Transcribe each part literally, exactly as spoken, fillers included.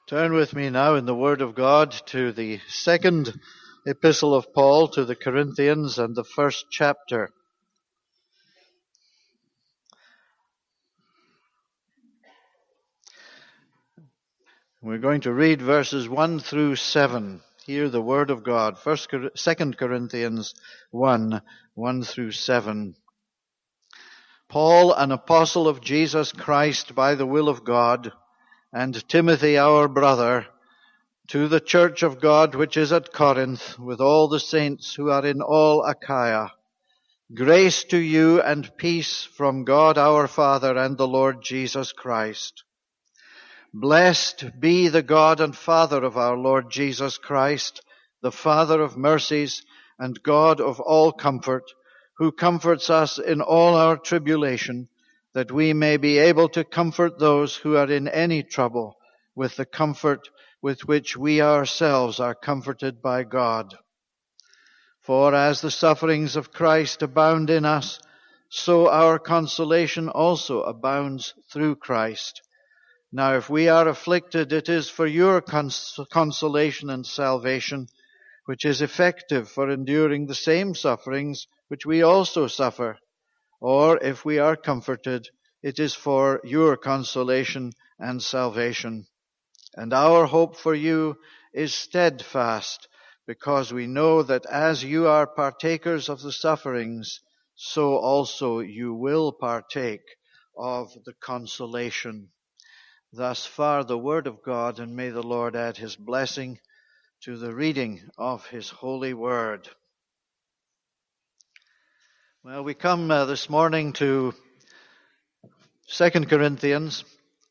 Turn with me now in the Word of God to the second epistle of Paul to the Corinthians and the first chapter. We're going to read verses one through seven. Hear the Word of God. First, Second Corinthians one, one through seven. Paul, an apostle of Jesus Christ by the will of God, and Timothy our brother, to the church of God which is at Corinth, with all the saints who are in all Achaia. Grace to you and peace from God our Father and the Lord Jesus Christ. Blessed be the God and Father of our Lord Jesus Christ, the Father of mercies and God of all comfort, who comforts us in all our tribulation, that we may be able to comfort those who are in any trouble with the comfort with which we ourselves are comforted by God. For as the sufferings of Christ abound in us, so our consolation also abounds through Christ. Now if we are afflicted, it is for your cons- consolation and salvation, which is effective for enduring the same sufferings which we also suffer. Or if we are comforted, it is for your consolation and salvation. And our hope for you is steadfast, because we know that as you are partakers of the sufferings, so also you will partake of the consolation. Thus far the word of God, and may the Lord add his blessing to the reading of his holy word. Well, we come uh, this morning to Second Corinthians.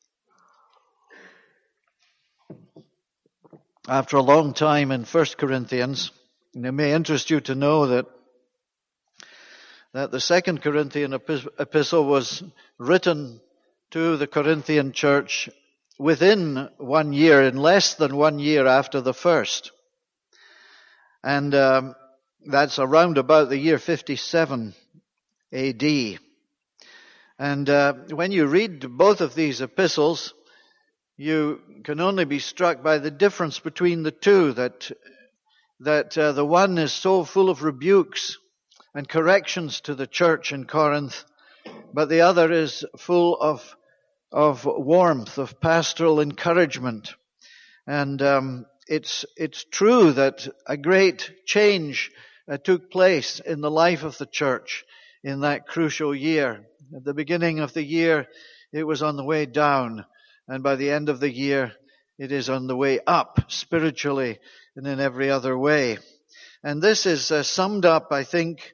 After a long time in First Corinthians, and it may interest you to know that that the Second Corinthian epistle was written to the Corinthian church within one year, in less than one year after the first. And um, that's around about the year fifty-seven A D. And uh, when you read both of these epistles, you can only be struck by the difference between the two, that that uh, the one is so full of rebukes and corrections to the church in Corinth, but the other is full of of warmth, of pastoral encouragement. And um, it's it's true that a great change uh, took place in the life of the church in that crucial year. At the beginning of the year, it was on the way down. And by the end of the year, it is on the way up, spiritually and in every other way. And this is uh, summed up, I think,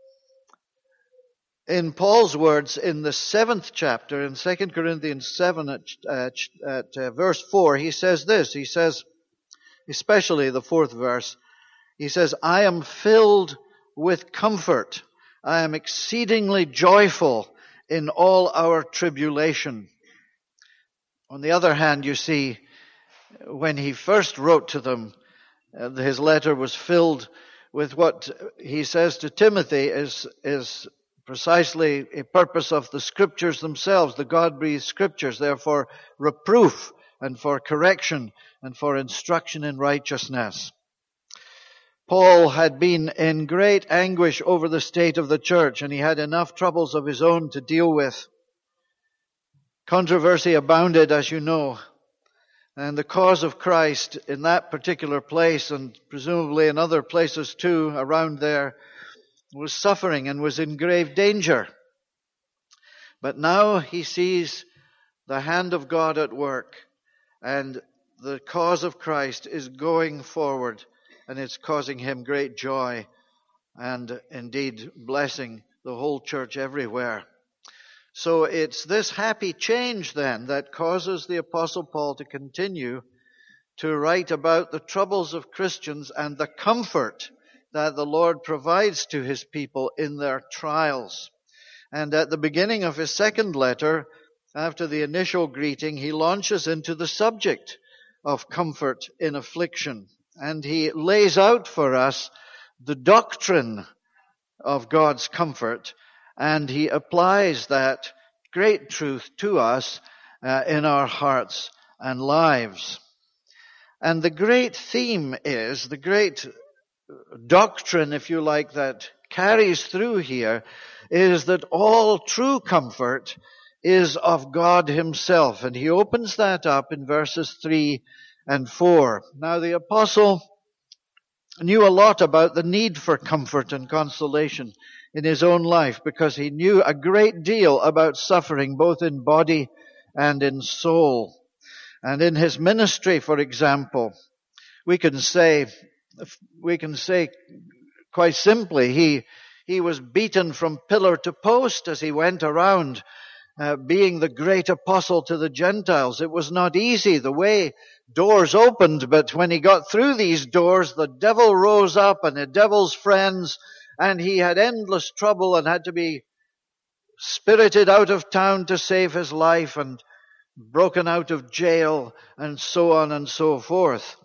in Paul's words in the seventh chapter, in Second Corinthians seven, at, at, at uh, verse four. He says this, he says, especially the fourth verse, he says, I am filled with comfort. I am exceedingly joyful in all our tribulation. On the other hand, you see, when he first wrote to them, uh, his letter was filled with what he says to Timothy is, is precisely a purpose of the scriptures themselves, the God-breathed scriptures. They're for reproof and for correction and for instruction in righteousness. Paul had been in great anguish over the state of the church, and he had enough troubles of his own to deal with. Controversy abounded, as you know, and the cause of Christ in that particular place, and presumably in other places too around there, was suffering and was in grave danger. But now he sees the hand of God at work, and the cause of Christ is going forward, and it's causing him great joy and indeed blessing the whole church everywhere. So it's this happy change then that causes the Apostle Paul to continue to write about the troubles of Christians and the comfort that the Lord provides to his people in their trials. And at the beginning of his second letter, after the initial greeting, he launches into the subject of comfort in affliction. And he lays out for us the doctrine of God's comfort, and he applies that great truth to us uh, in our hearts and lives. And the great theme is, the great doctrine, if you like, that carries through here is that all true comfort is of God himself. And he opens that up in verses three and four. Now the apostle knew a lot about the need for comfort and consolation in his own life, because he knew a great deal about suffering, both in body and in soul. And in his ministry, for example, we can say, we can say quite simply, he, he was beaten from pillar to post as he went around, uh, being the great apostle to the Gentiles. It was not easy. The way doors opened, but when he got through these doors, the devil rose up and the devil's friends, and he had endless trouble and had to be spirited out of town to save his life, and broken out of jail, and so on and so forth.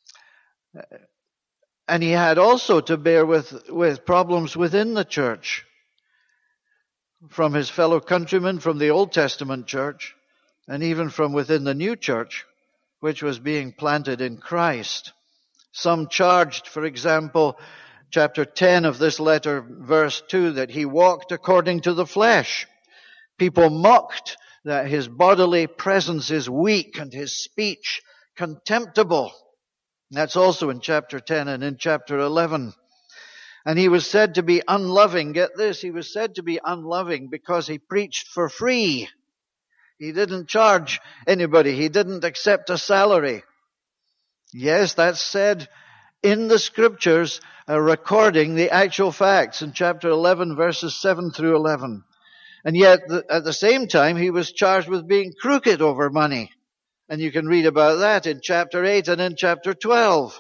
And he had also to bear with, with problems within the church, from his fellow countrymen, from the Old Testament church, and even from within the new church, which was being planted in Christ. Some charged, for example, chapter ten of this letter, verse two, that he walked according to the flesh. People mocked that his bodily presence is weak and his speech contemptible. That's also in chapter ten and in chapter eleven. And he was said to be unloving. Get this, he was said to be unloving because he preached for free. He didn't charge anybody. He didn't accept a salary. Yes, that's said in the scriptures, uh, recording the actual facts in chapter eleven, verses seven through eleven. And yet, the, at the same time, he was charged with being crooked over money. And you can read about that in chapter eight and in chapter twelve.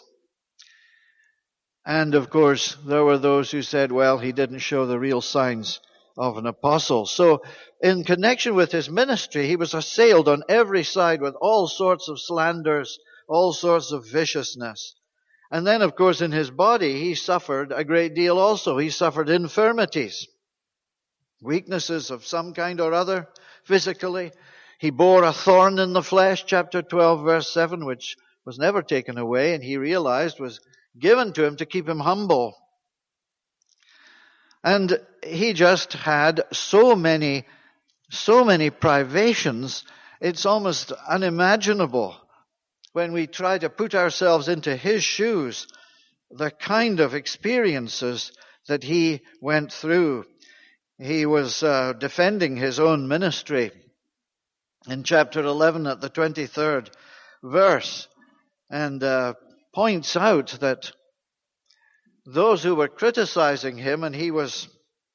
And of course, there were those who said, well, he didn't show the real signs of an apostle. So, in connection with his ministry, he was assailed on every side with all sorts of slanders, all sorts of viciousness. And then, of course, in his body, he suffered a great deal also. He suffered infirmities, weaknesses of some kind or other, physically. He bore a thorn in the flesh, chapter twelve, verse seven, which was never taken away, and he realized was given to him to keep him humble. And he just had so many, so many privations, it's almost unimaginable when we try to put ourselves into his shoes, the kind of experiences that he went through. He was uh, defending his own ministry in chapter eleven at the twenty-third verse, and uh, points out that those who were criticizing him, and he was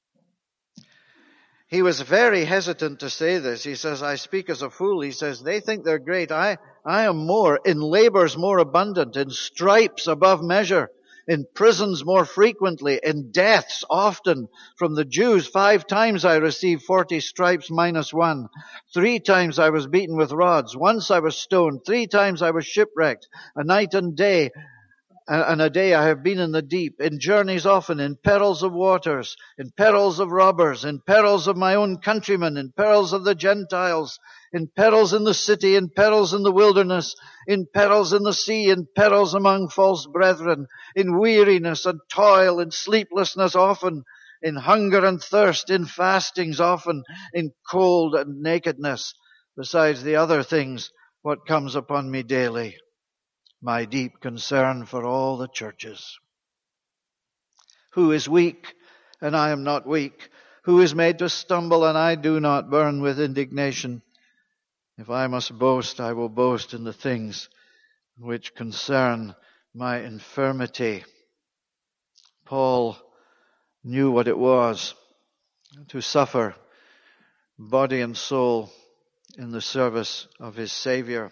he was very hesitant to say this. He says, I speak as a fool. He says, they think they're great. I, I am more, in labors more abundant, in stripes above measure, in prisons more frequently, in deaths often. From the Jews, five times I received forty stripes minus one. Three times I was beaten with rods. Once I was stoned. Three times I was shipwrecked. A night and day, and a day I have been in the deep, in journeys often, in perils of waters, in perils of robbers, in perils of my own countrymen, in perils of the Gentiles, in perils in the city, in perils in the wilderness, in perils in the sea, in perils among false brethren, in weariness and toil, in sleeplessness often, in hunger and thirst, in fastings often, in cold and nakedness, besides the other things what comes upon me daily. My deep concern for all the churches. Who is weak, and I am not weak? Who is made to stumble, and I do not burn with indignation? If I must boast, I will boast in the things which concern my infirmity. Paul knew what it was to suffer, body and soul, in the service of his Savior.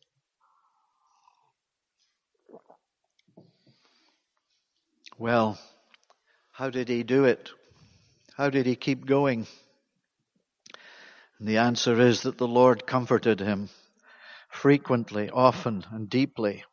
Well, how did he do it? How did he keep going? And the answer is that the Lord comforted him frequently, often, and deeply.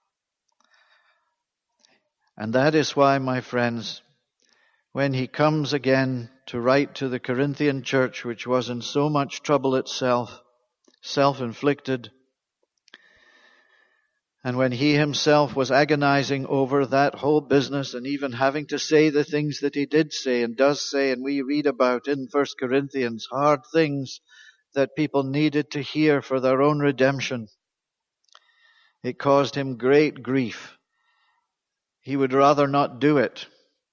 And that is why, my friends, when he comes again to write to the Corinthian church, which was in so much trouble itself, self-inflicted, And when he himself was agonizing over that whole business and even having to say the things that he did say and does say, and we read about in First Corinthians, hard things that people needed to hear for their own redemption, it caused him great grief. He would rather not do it.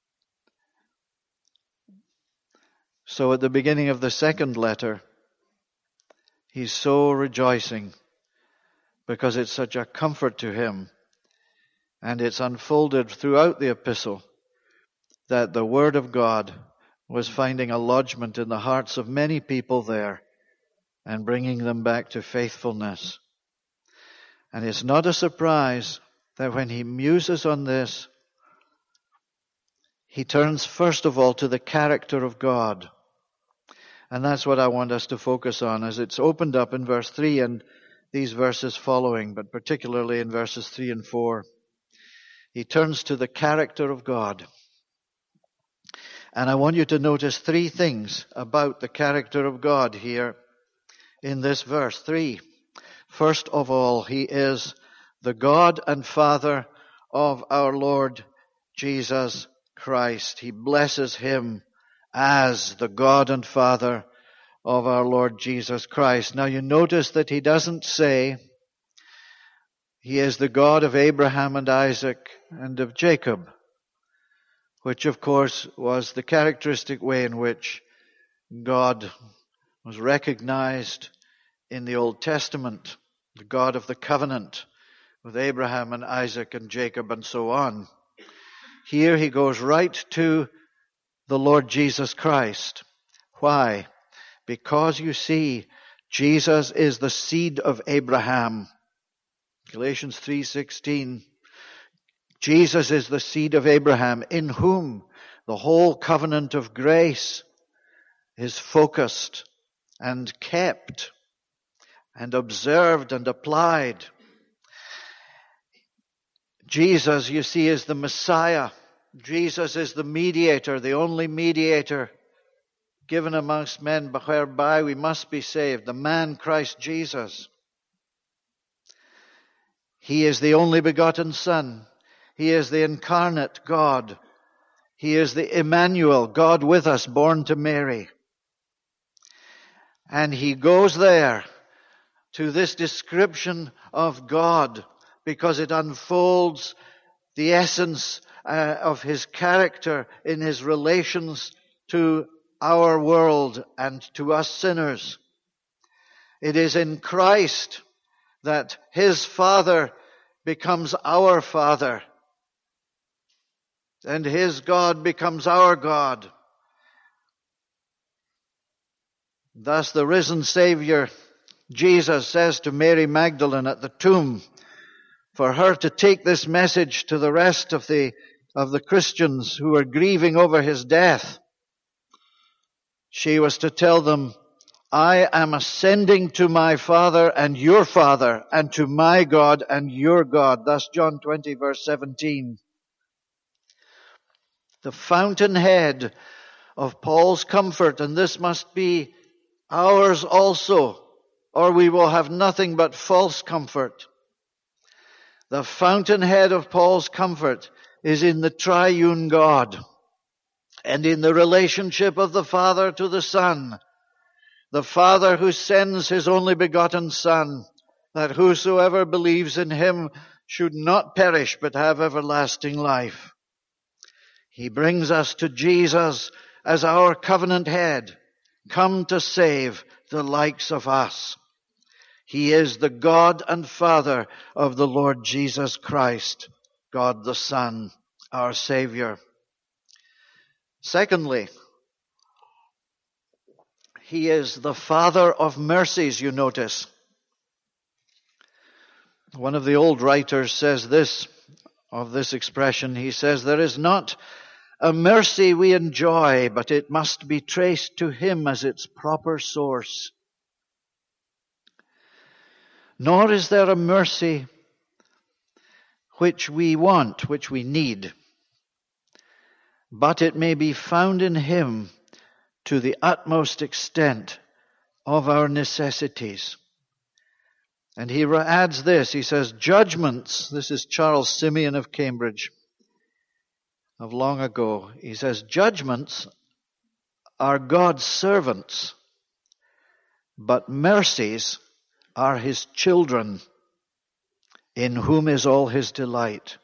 So at the beginning of the second letter, he's so rejoicing because it's such a comfort to him. And it's unfolded throughout the epistle that the Word of God was finding a lodgment in the hearts of many people there and bringing them back to faithfulness. And it's not a surprise that when he muses on this, he turns first of all to the character of God. And that's what I want us to focus on as it's opened up in verse three and these verses following, but particularly in verses three and four. He turns to the character of God. And I want you to notice three things about the character of God here in this verse three. First of all, he is the God and Father of our Lord Jesus Christ. He blesses him as the God and Father of our Lord Jesus Christ. Now you notice that he doesn't say he is the God of Abraham and Isaac and of Jacob, which of course was the characteristic way in which God was recognized in the Old Testament, the God of the covenant with Abraham and Isaac and Jacob and so on. Here he goes right to the Lord Jesus Christ. Why? Because you see, Jesus is the seed of Abraham. Galatians three sixteen. Jesus is the seed of Abraham, in whom the whole covenant of grace is focused and kept and observed and applied. Jesus, you see, is the Messiah. Jesus is the mediator, the only mediator given amongst men whereby we must be saved, the man Christ Jesus. He is the only begotten Son. He is the incarnate God. He is the Emmanuel, God with us, born to Mary. And he goes there to this description of God because it unfolds the essence uh, of his character in his relations to our world and to us sinners. It is in Christ that his Father becomes our Father and his God becomes our God. Thus the risen Savior, Jesus, says to Mary Magdalene at the tomb, for her to take this message to the rest of the, of the Christians who are grieving over his death. She was to tell them, I am ascending to my Father and your Father, and to my God and your God. Thus John twenty verse seventeen. The fountainhead of Paul's comfort, and this must be ours also, or we will have nothing but false comfort. The fountainhead of Paul's comfort is in the triune God and in the relationship of the Father to the Son. The Father who sends his only begotten Son, that whosoever believes in him should not perish but have everlasting life. He brings us to Jesus as our covenant head, come to save the likes of us. He is the God and Father of the Lord Jesus Christ, God the Son, our Savior. Secondly, he is the Father of mercies, you notice. One of the old writers says this, of this expression. He says, there is not a mercy we enjoy, but it must be traced to him as its proper source. Nor is there a mercy which we want, which we need, but it may be found in him to the utmost extent of our necessities. And he adds this, he says, judgments, this is Charles Simeon of Cambridge, of long ago. He says, judgments are God's servants, but mercies are his children, in whom is all his delight.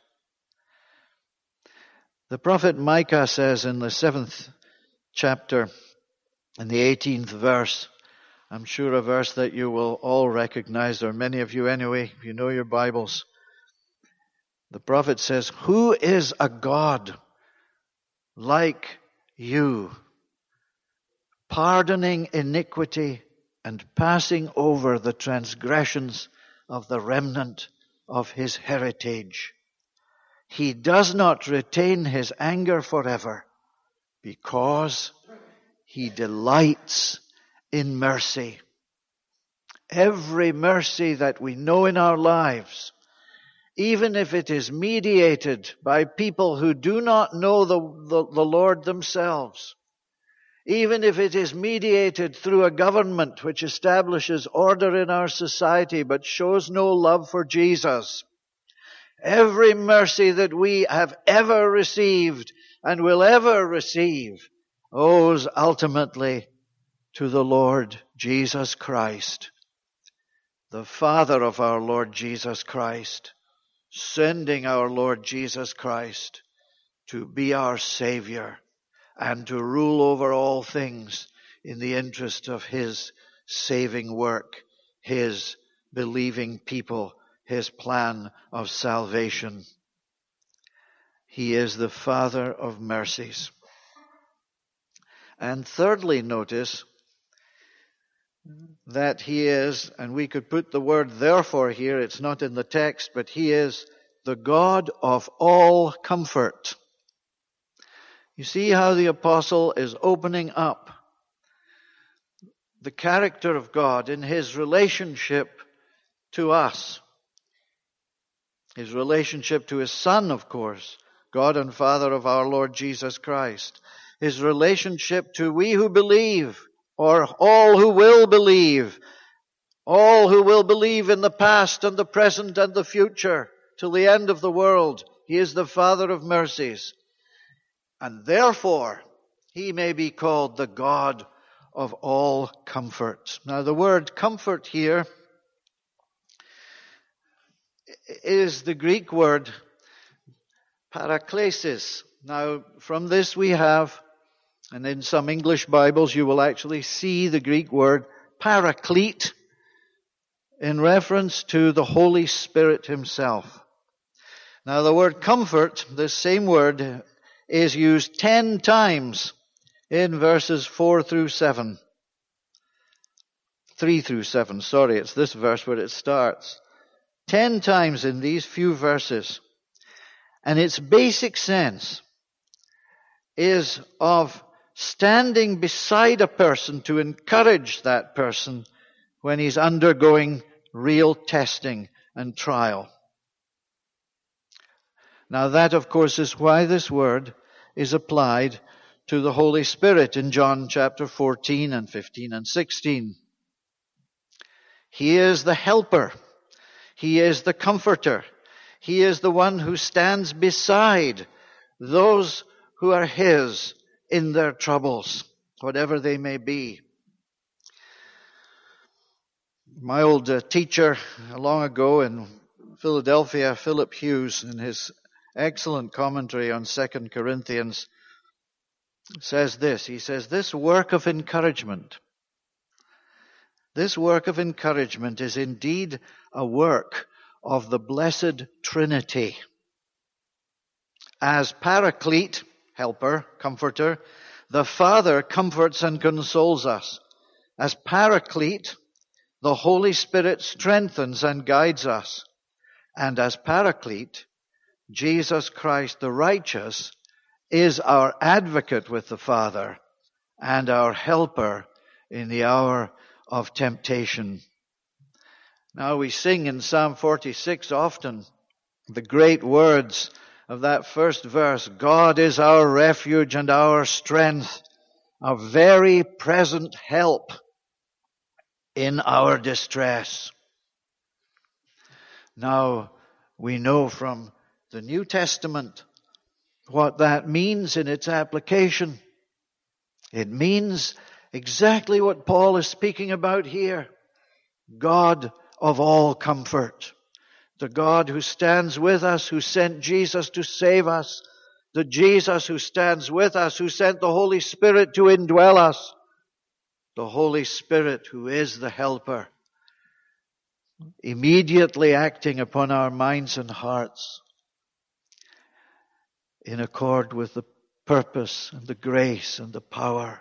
The prophet Micah says in the seventh chapter, in the eighteenth verse, I'm sure a verse that you will all recognize, or many of you anyway, if you know your Bibles. The prophet says, who is a God like you, pardoning iniquity and passing over the transgressions of the remnant of his heritage? He does not retain his anger forever, because he delights in mercy. Every mercy that we know in our lives, even if it is mediated by people who do not know the, the, the Lord themselves, even if it is mediated through a government which establishes order in our society but shows no love for Jesus, every mercy that we have ever received and will ever receive owes ultimately to the Lord Jesus Christ, the Father of our Lord Jesus Christ, sending our Lord Jesus Christ to be our Savior and to rule over all things in the interest of his saving work, his believing people, his plan of salvation. He is the Father of mercies. And thirdly, notice that he is, and we could put the word therefore here, it's not in the text, but he is the God of all comfort. You see how the apostle is opening up the character of God in his relationship to us. His relationship to his Son, of course, God and Father of our Lord Jesus Christ. His relationship to we who believe, or all who will believe, all who will believe in the past and the present and the future, till the end of the world. He is the Father of mercies. And therefore, he may be called the God of all comfort. Now, the word comfort here is the Greek word paraklesis. Now, from this we have, and in some English Bibles you will actually see the Greek word paraclete in reference to the Holy Spirit himself. Now, the word comfort, this same word, is used ten times in verses four through seven. Three through seven, sorry, it's this verse where it starts. Ten times in these few verses. And its basic sense is of standing beside a person to encourage that person when he's undergoing real testing and trial. Now that, of course, is why this word is applied to the Holy Spirit in John chapter fourteen and fifteen and sixteen. He is the helper. He is the comforter. He is the one who stands beside those who are his in their troubles, whatever they may be. My old uh, teacher long ago in Philadelphia, Philip Hughes, in his excellent commentary on Second Corinthians, says this. He says, this work of encouragement, this work of encouragement is indeed a work of the Blessed Trinity. As Paraclete, helper, comforter, the Father comforts and consoles us. As Paraclete, the Holy Spirit strengthens and guides us. And as Paraclete, Jesus Christ the righteous is our advocate with the Father and our helper in the hour of temptation. Now we sing in Psalm forty-six often the great words of that first verse, God is our refuge and our strength, a very present help in our distress. Now we know from the New Testament what that means in its application. It means exactly what Paul is speaking about here. God of all comfort. The God who stands with us, who sent Jesus to save us. The Jesus who stands with us, who sent the Holy Spirit to indwell us. The Holy Spirit who is the helper, immediately acting upon our minds and hearts in accord with the purpose and the grace and the power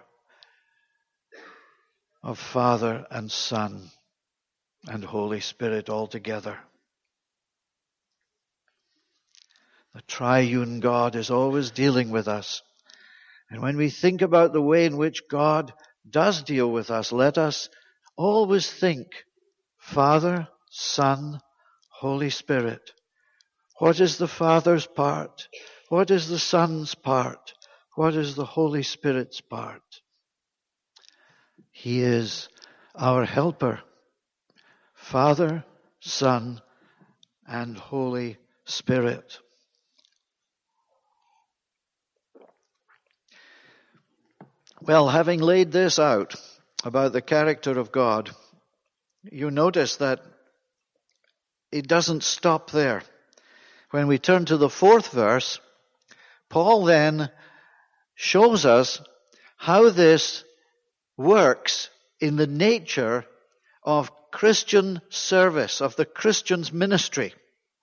of Father and Son and Holy Spirit altogether. The triune God is always dealing with us. And when we think about the way in which God does deal with us, let us always think Father, Son, Holy Spirit. What is the Father's part? What is the Son's part? What is the Holy Spirit's part? He is our helper. Father, Son, and Holy Spirit. Well, having laid this out about the character of God, you notice that it doesn't stop there. When we turn to the fourth verse, Paul then shows us how this works in the nature of Christian service, of the Christian's ministry.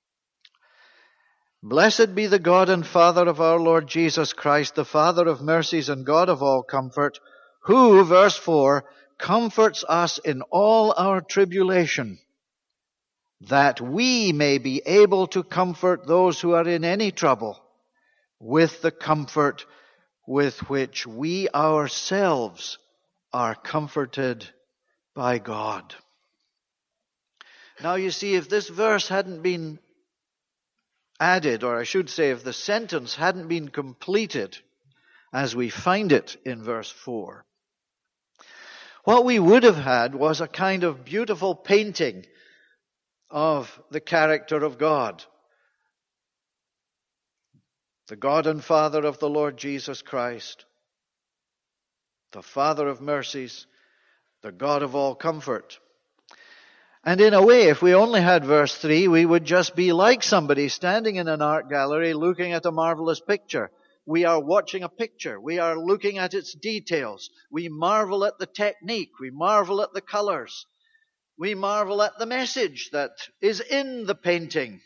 Blessed be the God and Father of our Lord Jesus Christ, the Father of mercies and God of all comfort, who, verse four, comforts us in all our tribulation, that we may be able to comfort those who are in any trouble with the comfort with which we ourselves are comforted by God. Now you see, if this verse hadn't been added, or I should say, if the sentence hadn't been completed as we find it in verse four, what we would have had was a kind of beautiful painting of the character of God. The God and Father of the Lord Jesus Christ, the Father of mercies, the God of all comfort. And in a way, if we only had verse three, we would just be like somebody standing in an art gallery looking at a marvelous picture. We are watching a picture. We are looking at its details. We marvel at the technique. We marvel at the colors. We marvel at the message that is in the painting.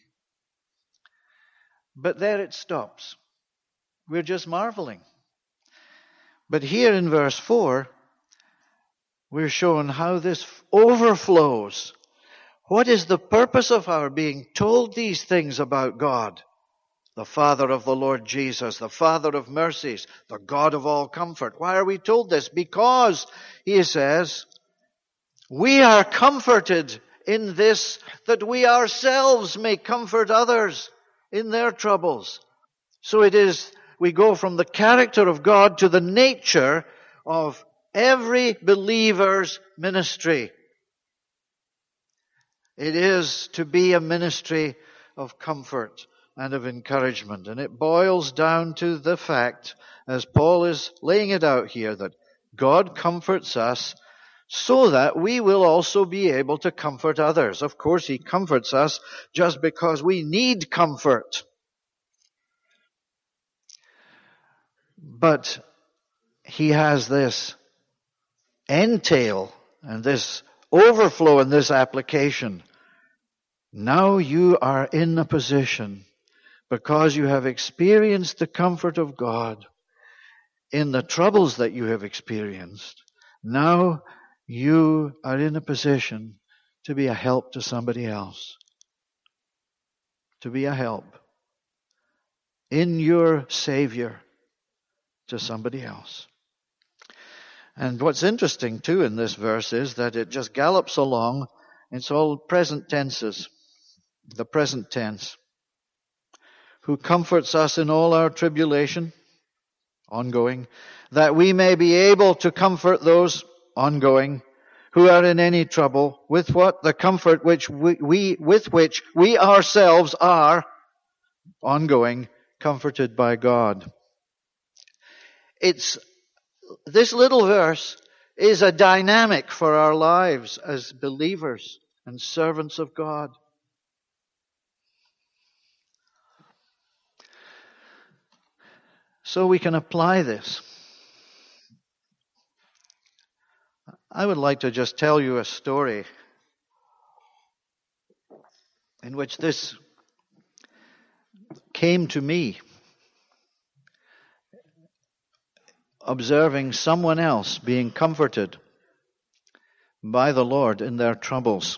But there it stops. We're just marveling. But here in verse four, we're shown how this overflows. What is the purpose of our being told these things about God? The Father of the Lord Jesus, the Father of mercies, the God of all comfort. Why are we told this? Because, he says, we are comforted in this, that we ourselves may comfort others in their troubles. So it is, we go from the character of God to the nature of every believer's ministry. It is to be a ministry of comfort and of encouragement. And it boils down to the fact, as Paul is laying it out here, that God comforts us so that we will also be able to comfort others. Of course, he comforts us just because we need comfort. But he has this entail and this overflow in this application. Now you are in a position, because you have experienced the comfort of God in the troubles that you have experienced, now you are in a position to be a help to somebody else. To be a help in your Savior to somebody else. And what's interesting too in this verse is that it just gallops along. It's all present tenses. The present tense. Who comforts us in all our tribulation, ongoing, that we may be able to comfort those, ongoing, who are in any trouble, with what? The comfort which we, we with which we ourselves are ongoing comforted by God. It's this little verse is a dynamic for our lives as believers and servants of God. So we can apply this. I would like to just tell you a story in which this came to me, observing someone else being comforted by the Lord in their troubles.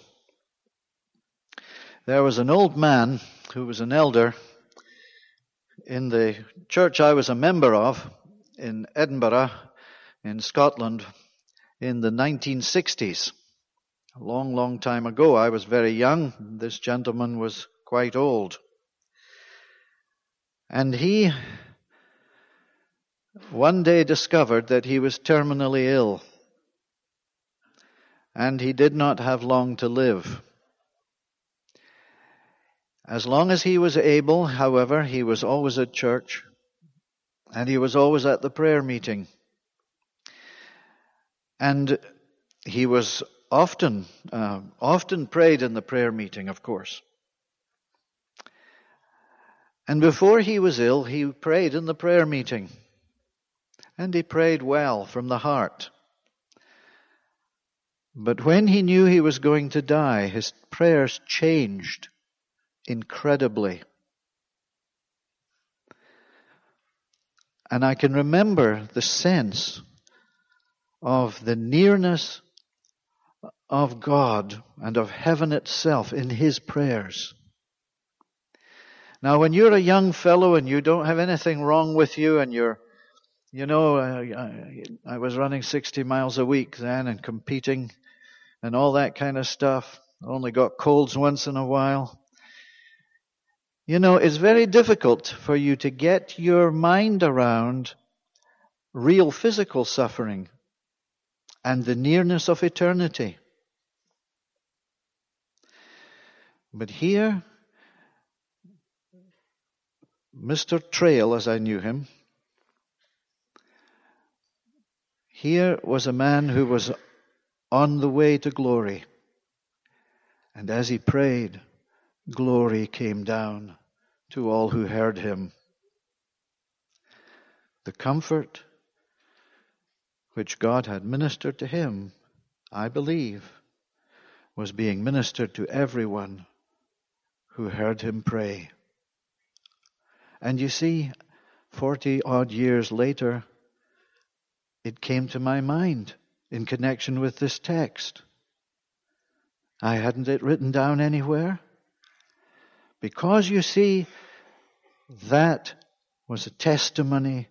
There was an old man who was an elder in the church I was a member of in Edinburgh, in Scotland, in the nineteen sixties. A long, long time ago. I was very young. This gentleman was quite old. And he one day discovered that he was terminally ill. And he did not have long to live. As long as he was able, however, he was always at church. And he was always at the prayer meeting. And he was often, uh, often prayed in the prayer meeting, of course. And before he was ill, he prayed in the prayer meeting. And he prayed well from the heart. But when he knew he was going to die, his prayers changed incredibly. And I can remember the sense of the nearness of God and of heaven itself in his prayers. Now, when you're a young fellow and you don't have anything wrong with you and you're, you know, I, I was running sixty miles a week then and competing and all that kind of stuff. I only got colds once in a while. You know, it's very difficult for you to get your mind around real physical suffering and the nearness of eternity. But here, Mister Trail, as I knew him, here was a man who was on the way to glory. And as he prayed, glory came down to all who heard him. The comfort which God had ministered to him, I believe, was being ministered to everyone who heard him pray. And you see, forty odd years later, it came to my mind in connection with this text. I hadn't it written down anywhere. Because you see, that was a testimony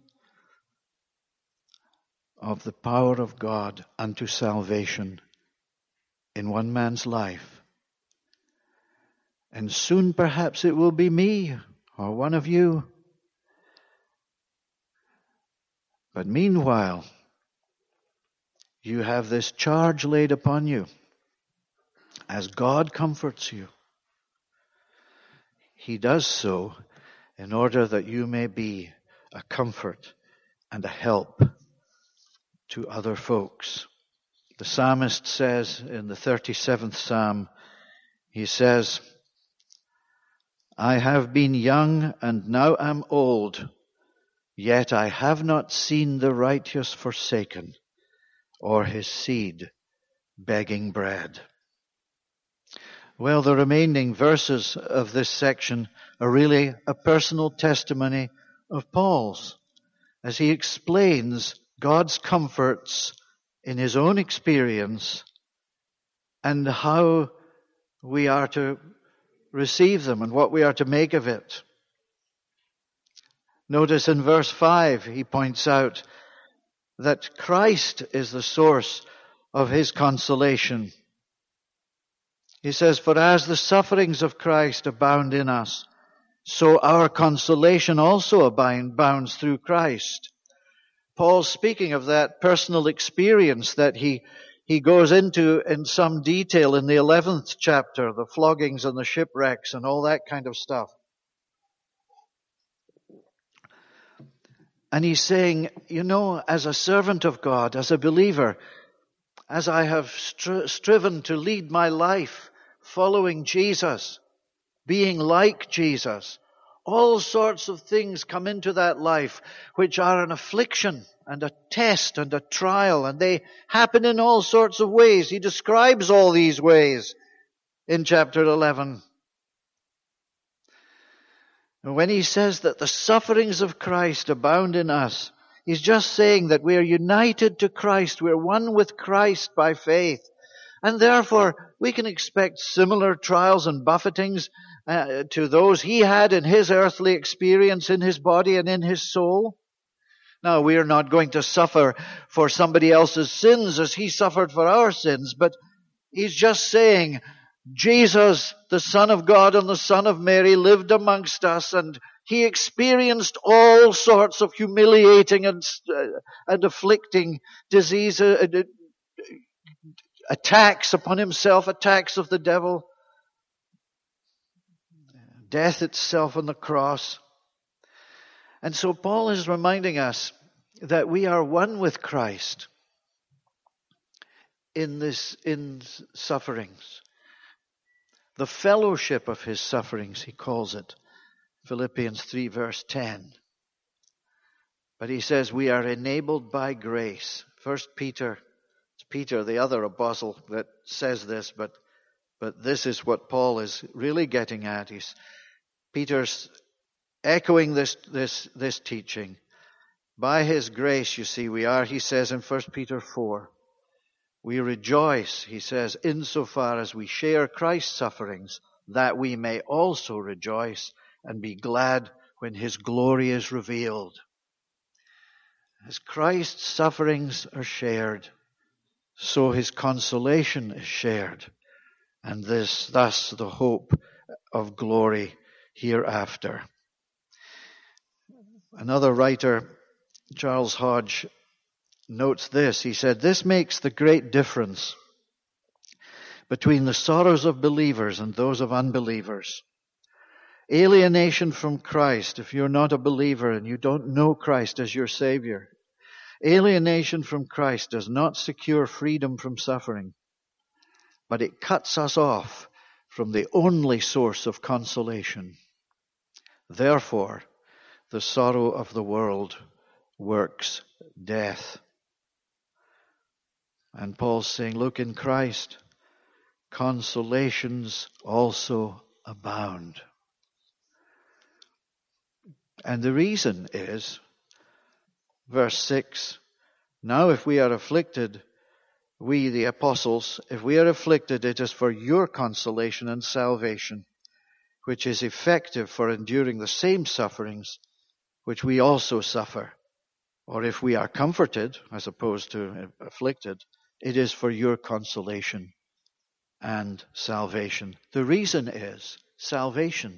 of the power of God unto salvation in one man's life. And soon perhaps it will be me or one of you. But meanwhile, you have this charge laid upon you as God comforts you. He does so in order that you may be a comfort and a help to other folks. The psalmist says in the thirty-seventh Psalm, he says, I have been young and now am old, yet I have not seen the righteous forsaken, or his seed begging bread. Well, the remaining verses of this section are really a personal testimony of Paul's, as he explains God's comforts in his own experience and how we are to receive them and what we are to make of it. Notice in verse five, he points out that Christ is the source of his consolation. He says, for as the sufferings of Christ abound in us, so our consolation also abounds through Christ. Paul's speaking of that personal experience that he, he goes into in some detail in the eleventh chapter, the floggings and the shipwrecks and all that kind of stuff. And he's saying, you know, as a servant of God, as a believer, as I have stri- striven to lead my life following Jesus, being like Jesus, all sorts of things come into that life which are an affliction and a test and a trial, and they happen in all sorts of ways. He describes all these ways in chapter eleven. And when he says that the sufferings of Christ abound in us, he's just saying that we are united to Christ, we're one with Christ by faith. And therefore, we can expect similar trials and buffetings uh, to those he had in his earthly experience, in his body and in his soul. Now, we are not going to suffer for somebody else's sins as he suffered for our sins, but he's just saying, Jesus, the Son of God and the Son of Mary, lived amongst us, and he experienced all sorts of humiliating and, uh, and afflicting diseases, uh, attacks upon himself, attacks of the devil, death itself on the cross. And so Paul is reminding us that we are one with Christ in this, in sufferings. The fellowship of his sufferings, he calls it. Philippians three verse ten. But he says we are enabled by grace. First Peter, it's Peter, the other apostle, that says this, but but this is what Paul is really getting at. He's Peter's echoing this this this teaching. By his grace, you see, we are, he says in First Peter four, we rejoice, he says, insofar as we share Christ's sufferings, that we may also rejoice and be glad when his glory is revealed. As Christ's sufferings are shared, so his consolation is shared, and this, thus, the hope of glory hereafter. Another writer, Charles Hodge, notes this. He said, this makes the great difference between the sorrows of believers and those of unbelievers. Alienation from Christ, if you're not a believer and you don't know Christ as your Savior, alienation from Christ does not secure freedom from suffering, but it cuts us off from the only source of consolation. Therefore, the sorrow of the world works death. And Paul's saying, look, in Christ, consolations also abound. And the reason is, verse six, now if we are afflicted, we the apostles, if we are afflicted, it is for your consolation and salvation, which is effective for enduring the same sufferings which we also suffer. Or if we are comforted, as opposed to afflicted, it is for your consolation and salvation. The reason is salvation.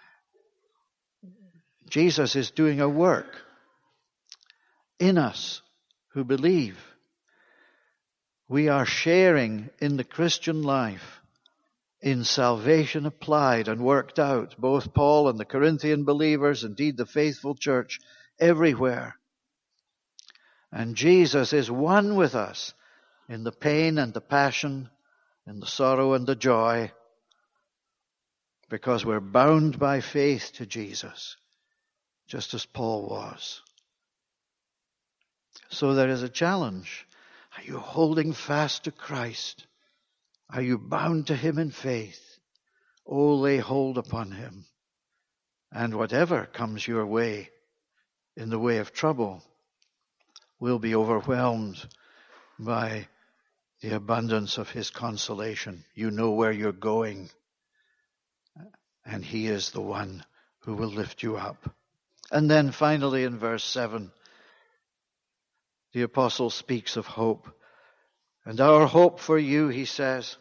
Jesus is doing a work in us who believe. We are sharing in the Christian life in salvation applied and worked out. Both Paul and the Corinthian believers, indeed the faithful church, everywhere. And Jesus is one with us in the pain and the passion, in the sorrow and the joy, because we're bound by faith to Jesus, just as Paul was. So there is a challenge. Are you holding fast to Christ? Are you bound to him in faith? Oh, lay hold upon him. And whatever comes your way in the way of trouble will be overwhelmed by the abundance of his consolation. You know where you're going, and he is the one who will lift you up. And then finally in verse seven, the apostle speaks of hope. And our hope for you, he says,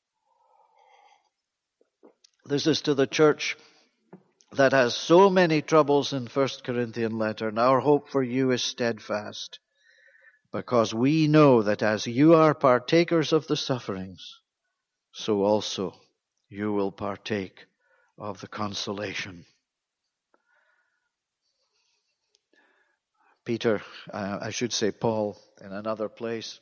this is to the church that has so many troubles in First Corinthian letter, and our hope for you is steadfast, because we know that as you are partakers of the sufferings, so also you will partake of the consolation. Peter, uh, I should say Paul, in another place,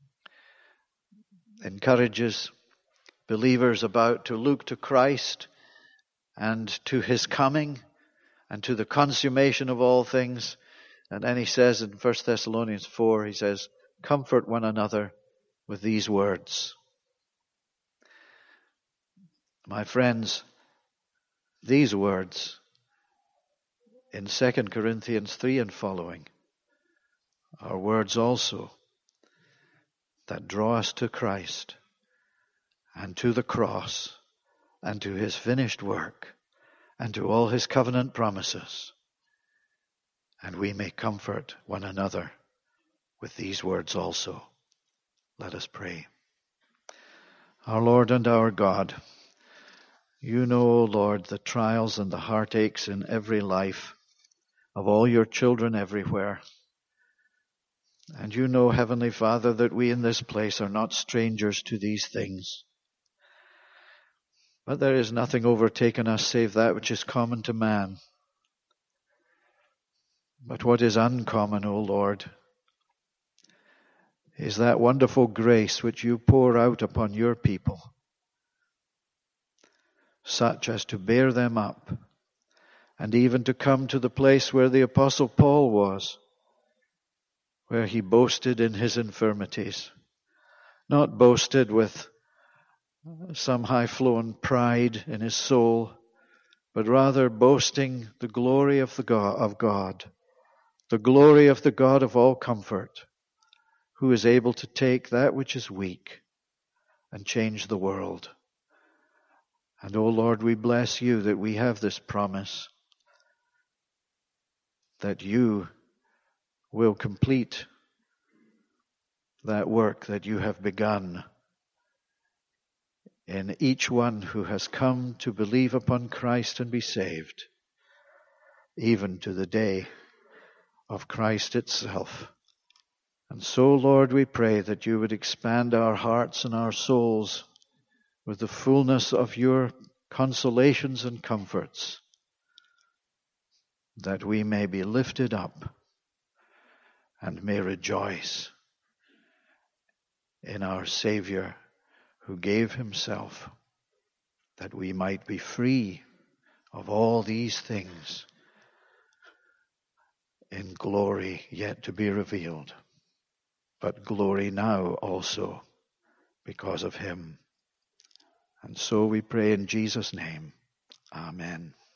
encourages believers about to look to Christ and to his coming and to the consummation of all things. And then he says in First Thessalonians four, he says, comfort one another with these words. My friends, these words in Second Corinthians three and following are words also that draw us to Christ and to the cross and to his finished work and to all his covenant promises. And we may comfort one another with these words also. Let us pray. Our Lord and our God, you know, O Lord, the trials and the heartaches in every life of all your children everywhere. And you know, Heavenly Father, that we in this place are not strangers to these things. But there is nothing overtaken us save that which is common to man. But what is uncommon, O Lord, is that wonderful grace which you pour out upon your people, such as to bear them up, and even to come to the place where the Apostle Paul was, where he boasted in his infirmities, not boasted with some high-flown pride in his soul, but rather boasting the glory of the God, of God, the glory of the God of all comfort, who is able to take that which is weak and change the world. And, O Lord, we bless you that we have this promise that you will complete that work that you have begun in each one who has come to believe upon Christ and be saved, even to the day of Christ itself. And so, Lord, we pray that you would expand our hearts and our souls with the fullness of your consolations and comforts, that we may be lifted up and may rejoice in our Savior who gave himself, that we might be free of all these things in glory yet to be revealed, but glory now also because of him. And so we pray in Jesus' name. Amen.